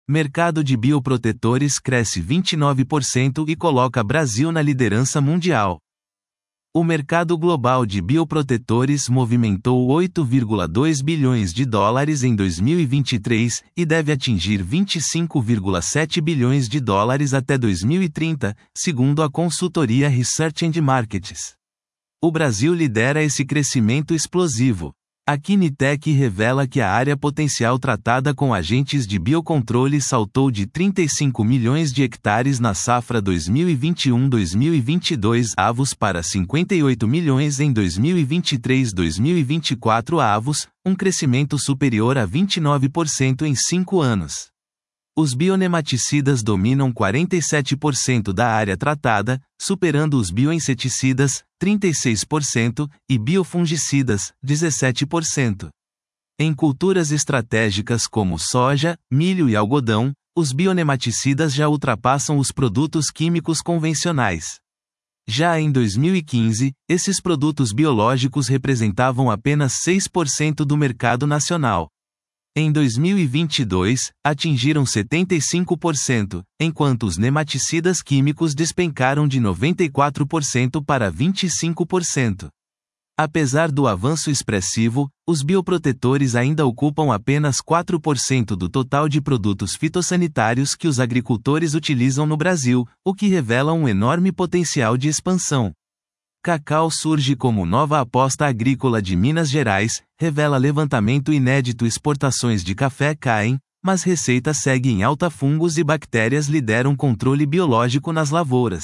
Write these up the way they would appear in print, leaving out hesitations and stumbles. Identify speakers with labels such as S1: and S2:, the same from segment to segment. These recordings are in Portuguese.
S1: Mercado de bioprotetores cresce 29% e coloca Brasil na liderança mundial. O mercado global de bioprotetores movimentou 8,2 bilhões de dólares em 2023 e deve atingir 25,7 bilhões de dólares até 2030, segundo a consultoria Research and Markets. O Brasil lidera esse crescimento explosivo. A Kinetec revela que a área potencial tratada com agentes de biocontrole saltou de 35 milhões de hectares na safra 2021-2022 avos para 58 milhões em 2023-2024 avos, um crescimento superior a 29% em 5 anos. Os bionematicidas dominam 47% da área tratada, superando os bioinseticidas, 36%, e biofungicidas, 17%. Em culturas estratégicas como soja, milho e algodão, os bionematicidas já ultrapassam os produtos químicos convencionais. Já em 2015, esses produtos biológicos representavam apenas 6% do mercado nacional. Em 2022, atingiram 75%, enquanto os nematicidas químicos despencaram de 94% para 25%. Apesar do avanço expressivo, os bioprotetores ainda ocupam apenas 4% do total de produtos fitossanitários que os agricultores utilizam no Brasil, o que revela um enorme potencial de expansão. Cacau surge como nova aposta agrícola de Minas Gerais, revela levantamento inédito. Exportações de café caem, mas receita segue em alta. Fungos e bactérias lideram controle biológico nas lavouras.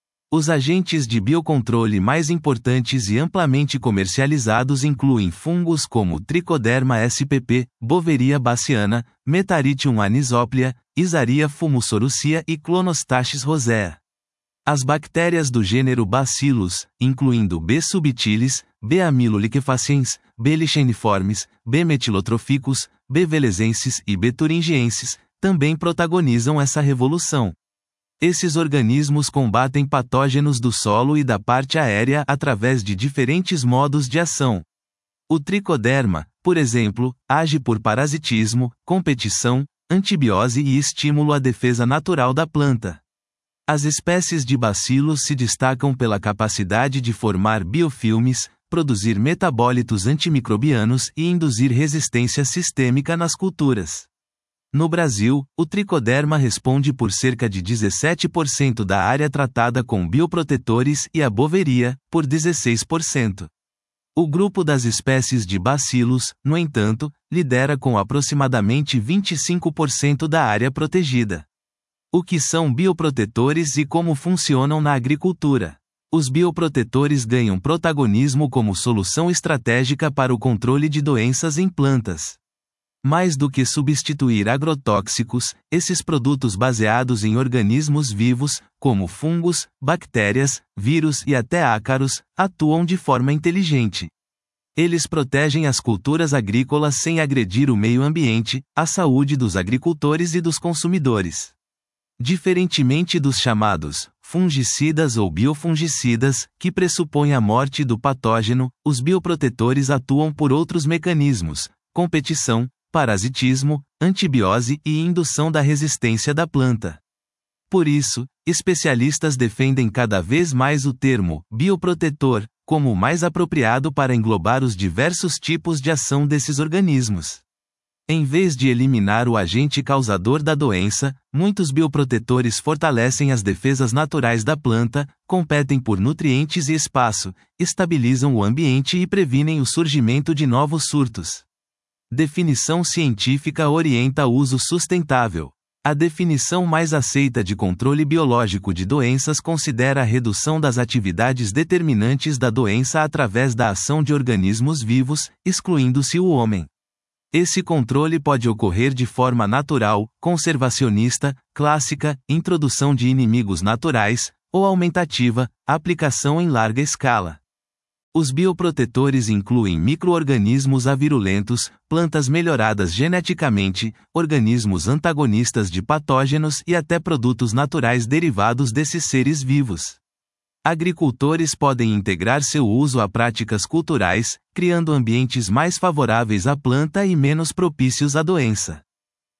S1: Os agentes de biocontrole mais importantes e amplamente comercializados incluem fungos como Trichoderma spp, Boveria bassiana, Metaritium anisoplia, Isaria fumussoracea e Clonostatis rosea. As bactérias do gênero Bacillus, incluindo B. subtilis, B. amyloliquefaciens, B. licheniformes, B. metilotrophicus, B. velezensis e B. thuringiensis, também protagonizam essa revolução. Esses organismos combatem patógenos do solo e da parte aérea através de diferentes modos de ação. O tricoderma, por exemplo, age por parasitismo, competição, antibiose e estímulo à defesa natural da planta. As espécies de bacilos se destacam pela capacidade de formar biofilmes, produzir metabólitos antimicrobianos e induzir resistência sistêmica nas culturas. No Brasil, o tricoderma responde por cerca de 17% da área tratada com bioprotetores e a boveria, por 16%. O grupo das espécies de bacilos, no entanto, lidera com aproximadamente 25% da área protegida. O que são bioprotetores e como funcionam na agricultura? Os bioprotetores ganham protagonismo como solução estratégica para o controle de doenças em plantas. Mais do que substituir agrotóxicos, esses produtos baseados em organismos vivos, como fungos, bactérias, vírus e até ácaros, atuam de forma inteligente. Eles protegem as culturas agrícolas sem agredir o meio ambiente, a saúde dos agricultores e dos consumidores. Diferentemente dos chamados fungicidas ou biofungicidas, que pressupõem a morte do patógeno, os bioprotetores atuam por outros mecanismos: competição, parasitismo, antibiose e indução da resistência da planta. Por isso, especialistas defendem cada vez mais o termo bioprotetor como o mais apropriado para englobar os diversos tipos de ação desses organismos. Em vez de eliminar o agente causador da doença, muitos bioprotetores fortalecem as defesas naturais da planta, competem por nutrientes e espaço, estabilizam o ambiente e previnem o surgimento de novos surtos. Definição científica orienta o uso sustentável. A definição mais aceita de controle biológico de doenças considera a redução das atividades determinantes da doença através da ação de organismos vivos, excluindo-se o homem. Esse controle pode ocorrer de forma natural, conservacionista, clássica, introdução de inimigos naturais, ou aumentativa, aplicação em larga escala. Os bioprotetores incluem micro-organismos avirulentos, plantas melhoradas geneticamente, organismos antagonistas de patógenos e até produtos naturais derivados desses seres vivos. Agricultores podem integrar seu uso a práticas culturais, criando ambientes mais favoráveis à planta e menos propícios à doença.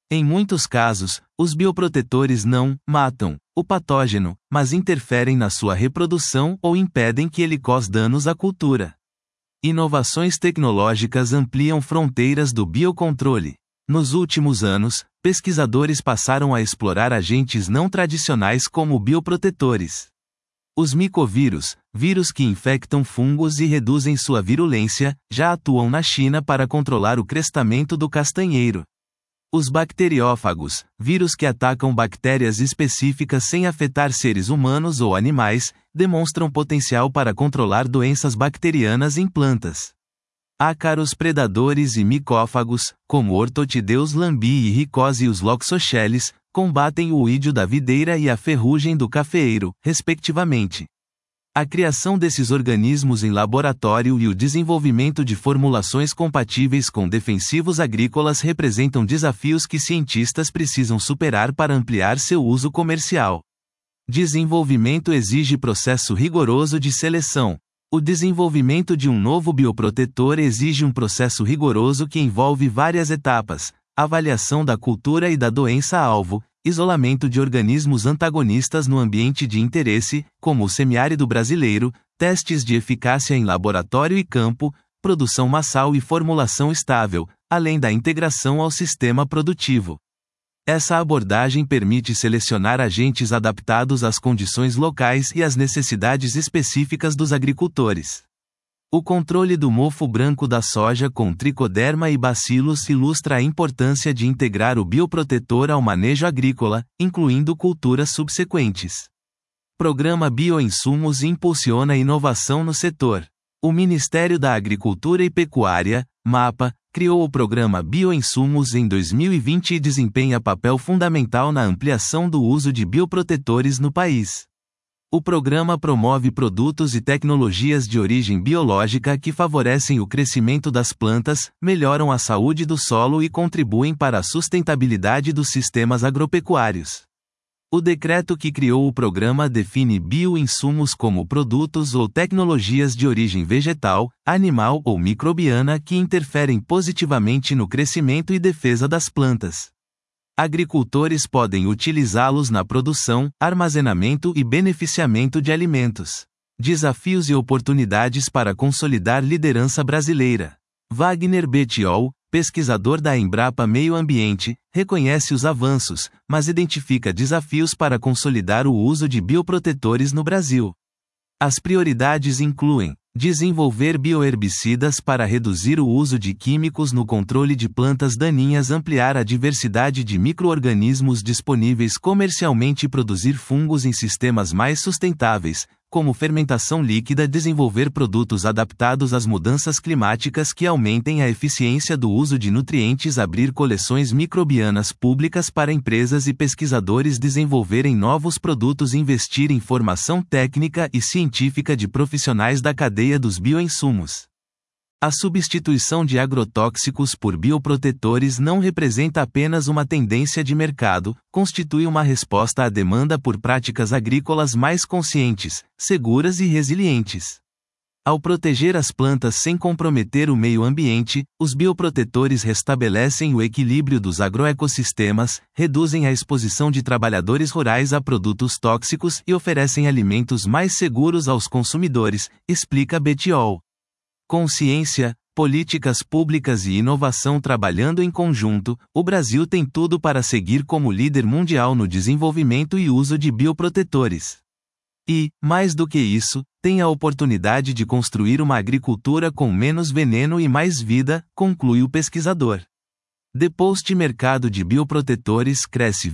S1: Em muitos casos, os bioprotetores não matam o patógeno, mas interferem na sua reprodução ou impedem que ele cause danos à cultura. Inovações tecnológicas ampliam fronteiras do biocontrole. Nos últimos anos, pesquisadores passaram a explorar agentes não tradicionais como bioprotetores. Os micovírus, vírus que infectam fungos e reduzem sua virulência, já atuam na China para controlar o crestamento do castanheiro. Os bacteriófagos, vírus que atacam bactérias específicas sem afetar seres humanos ou animais, demonstram potencial para controlar doenças bacterianas em plantas. Ácaros predadores e micófagos, como Orthotideus lambii e Rhizosius loxosceles, combatem o oídio da videira e a ferrugem do cafeeiro, respectivamente. A criação desses organismos em laboratório e o desenvolvimento de formulações compatíveis com defensivos agrícolas representam desafios que cientistas precisam superar para ampliar seu uso comercial. Desenvolvimento exige processo rigoroso de seleção. O desenvolvimento de um novo bioprotetor exige um processo rigoroso que envolve várias etapas: avaliação da cultura e da doença-alvo, isolamento de organismos antagonistas no ambiente de interesse, como o semiárido brasileiro, testes de eficácia em laboratório e campo, produção massal e formulação estável, além da integração ao sistema produtivo. Essa abordagem permite selecionar agentes adaptados às condições locais e às necessidades específicas dos agricultores. O controle do mofo branco da soja com tricoderma e bacilos ilustra a importância de integrar o bioprotetor ao manejo agrícola, incluindo culturas subsequentes. Programa Bioinsumos impulsiona a inovação no setor. O Ministério da Agricultura e Pecuária, MAPA, criou o Programa Bioinsumos em 2020 e desempenha papel fundamental na ampliação do uso de bioprotetores no país. O programa promove produtos e tecnologias de origem biológica que favorecem o crescimento das plantas, melhoram a saúde do solo e contribuem para a sustentabilidade dos sistemas agropecuários. O decreto que criou o programa define bioinsumos como produtos ou tecnologias de origem vegetal, animal ou microbiana que interferem positivamente no crescimento e defesa das plantas. Agricultores podem utilizá-los na produção, armazenamento e beneficiamento de alimentos. Desafios e oportunidades para consolidar liderança brasileira. Wagner Bettiol, pesquisador da Embrapa Meio Ambiente, reconhece os avanços, mas identifica desafios para consolidar o uso de bioprotetores no Brasil. As prioridades incluem: desenvolver bioherbicidas para reduzir o uso de químicos no controle de plantas daninhas, ampliar a diversidade de micro-organismos disponíveis comercialmente e produzir fungos em sistemas mais sustentáveis, como fermentação líquida, desenvolver produtos adaptados às mudanças climáticas que aumentem a eficiência do uso de nutrientes, abrir coleções microbianas públicas para empresas e pesquisadores desenvolverem novos produtos, investir em formação técnica e científica de profissionais da cadeia dos bioinsumos. A substituição de agrotóxicos por bioprotetores não representa apenas uma tendência de mercado, constitui uma resposta à demanda por práticas agrícolas mais conscientes, seguras e resilientes. Ao proteger as plantas sem comprometer o meio ambiente, os bioprotetores restabelecem o equilíbrio dos agroecossistemas, reduzem a exposição de trabalhadores rurais a produtos tóxicos e oferecem alimentos mais seguros aos consumidores, explica Bettiol. Consciência, políticas públicas e inovação trabalhando em conjunto, o Brasil tem tudo para seguir como líder mundial no desenvolvimento e uso de bioprotetores. E, mais do que isso, tem a oportunidade de construir uma agricultura com menos veneno e mais vida, conclui o pesquisador. Depois, mercado de bioprotetores cresce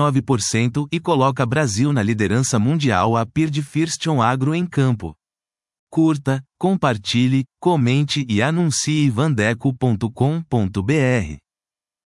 S1: 29% e coloca Brasil na liderança mundial a par de First On Agro em campo. Curta, compartilhe, comente e anuncie vandeco.com.br.